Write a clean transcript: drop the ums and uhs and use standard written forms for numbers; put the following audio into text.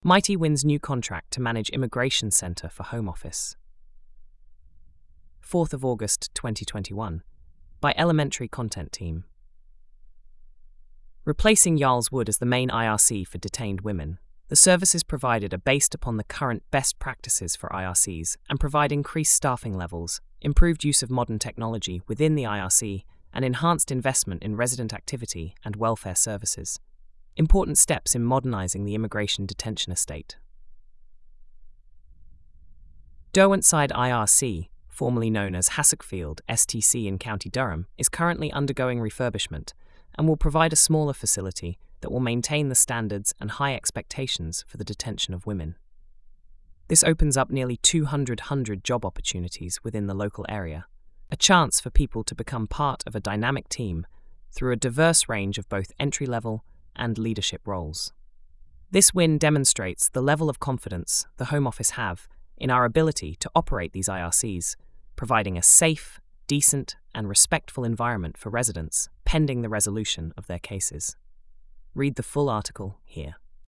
Mighty wins new contract to manage Immigration Centre for Home Office. 4th of August 2021, by Elementary Content Team. Replacing Yarl's Wood as the main IRC for detained women, the services provided are based upon the current best practices for IRCs and provide increased staffing levels, improved use of modern technology within the IRC, and enhanced investment in resident activity and welfare services. Important steps in modernising the immigration detention estate. Derwentside IRC, formerly known as Hassockfield STC in County Durham, is currently undergoing refurbishment and will provide a smaller facility that will maintain the standards and high expectations for the detention of women. This opens up nearly 200 job opportunities within the local area, a chance for people to become part of a dynamic team through a diverse range of both entry-level and leadership roles. This win demonstrates the level of confidence the Home Office have in our ability to operate these IRCs, providing a safe, decent, and respectful environment for residents pending the resolution of their cases. Read the full article here.